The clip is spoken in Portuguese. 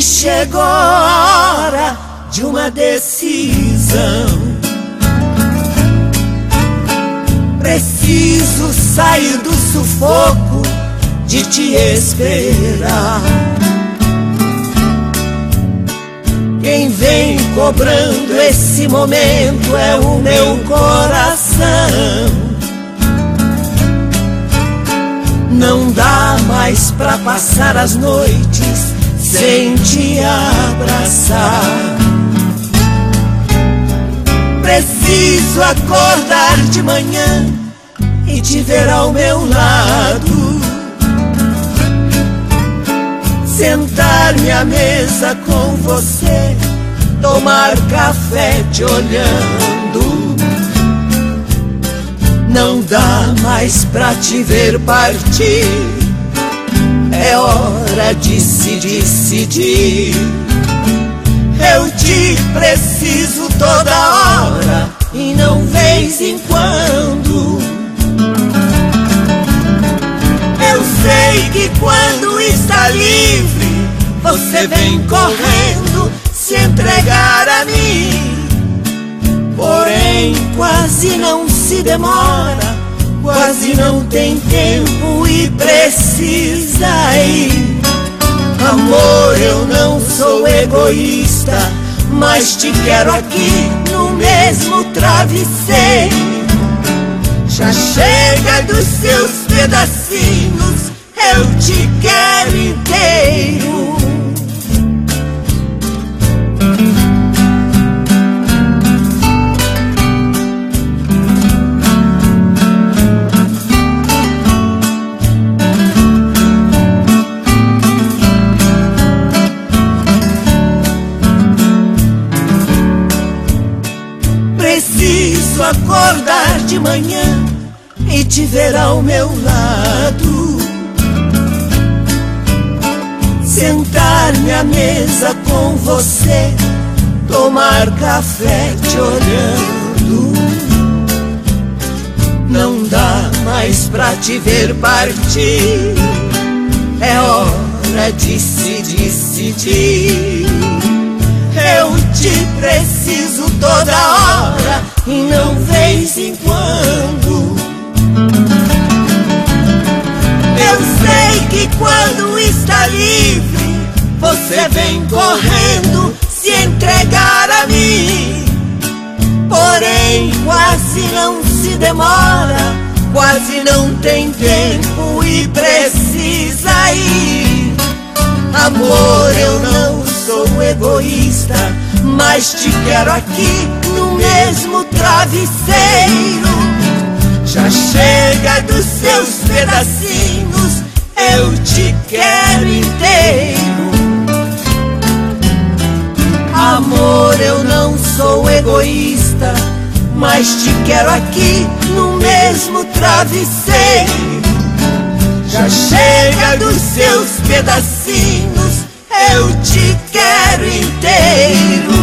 chegou a hora de uma decisão. Preciso sair do sufoco de te esperar. Quem vem cobrando esse momento é o meu coração. Não dá mais pra passar as noites sem te abraçar. Preciso acordar de manhã e te ver ao meu lado, sentar-me à mesa com você, tomar café te olhando. Não dá mais pra te ver partir, é hora de se decidir. Eu te preciso toda hora e não vez em quando. Eu sei que quando está livre, você vem correndo se entregar a mim. Porém, quase não se demora, quase não tem tempo e precisa ir. Amor, eu não sou egoísta, mas te quero aqui no mesmo travesseiro. Já chega dos seus pedacinhos, eu te quero inteiro. Preciso acordar de manhã e te ver ao meu lado, sentar-me à mesa com você, tomar café te olhando. Não dá mais pra te ver partir, é hora de se decidir. Eu te preciso toda hora e não vez em quando. Eu sei que quando está livre, você vem correndo se entregar a mim. Porém, quase não se demora, quase não tem tempo e precisa ir. Amor, eu não sou egoísta, mas te quero aqui no mesmo travesseiro. Já chega dos seus pedacinhos, eu te quero inteiro. Amor, eu não sou egoísta, mas te quero aqui no mesmo travesseiro. Já chega dos seus pedacinhos, eu te quero inteiro.